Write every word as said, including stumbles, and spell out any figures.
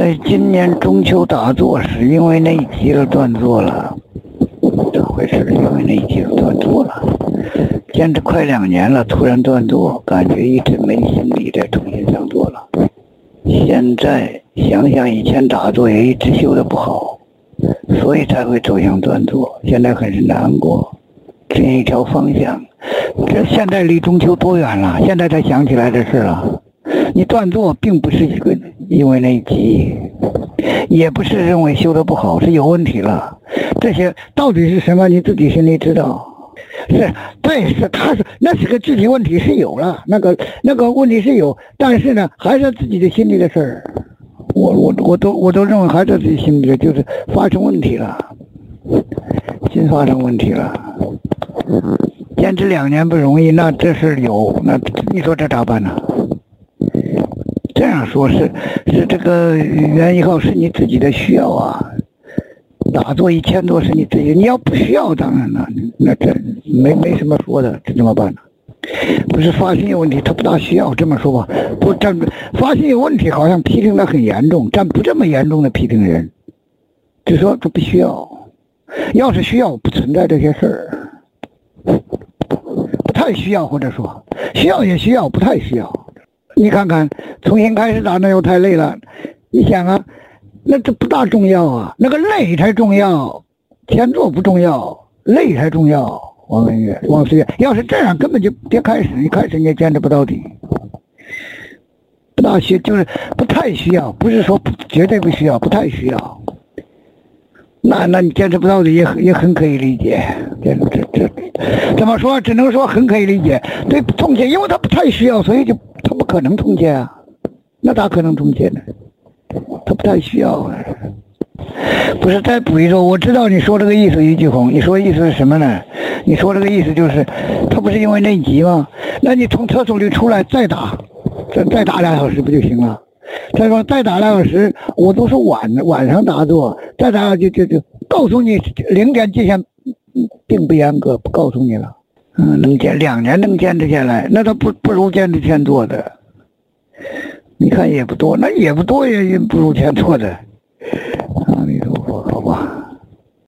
在今年中秋打坐是因为内急了断坐了，这回事？因为内急了断坐了，坚持快两年了，突然断坐，感觉一直没心力再重新上座了。现在想想以前打坐也一直修得不好，所以才会走向断坐，现在很是难过。这一条方向，这现在离中秋多远了？现在才想起来这事了。你断坐并不是一个因为内急，也不是认为修得不好，是有问题了。这些到底是什么？你自己心里知道。是对，是他是那是个具体问题是有了，那个那个问题是有，但是呢，还是自己的心里的事儿。我我我都我都认为还是自己心里的，就是发生问题了，心发生问题了。坚持两年不容易，那这事有，那你说这咋办呢？这样说是是这个袁一号是你自己的需要啊，打坐一千多是你自己，你要不需要当然了，那这没没什么说的，这怎么办呢？不是发心有问题，他不大需要这么说吧？不站发心有问题，好像批评的很严重，但不这么严重的批评人，就说这不需要，要是需要不存在这些事儿，不太需要，或者说需要也需要，不太需要。你看看，重新开始打那又太累了。你想啊，那这不大重要啊，那个累才重要，前座不重要，累才重要。王文月、王思月，要是这样，根本就别开始，你开始你也坚持不到底。不大需就是不太需要，不是说不绝对不需要，不太需要。那那你坚持不到底也也很可以理解，这这这怎么说？只能说很可以理解。对，通戒，因为他不太需要，所以就他不可能通戒啊。那咋可能通戒呢？他不太需要啊。不是，再补一句，我知道你说这个意思，于继红，你说意思是什么呢？你说这个意思就是，他不是因为内急吗？那你从厕所里出来再打，再再打俩小时不就行了？他说再打俩小时，我都是晚晚上打坐，再打就就就告诉你零点界限并不严格，不告诉你了。嗯，能坚两年能坚持下来，那他不不如坚持前做的。你看也不多，那也不多也也不如前做的。阿弥陀佛，好吧。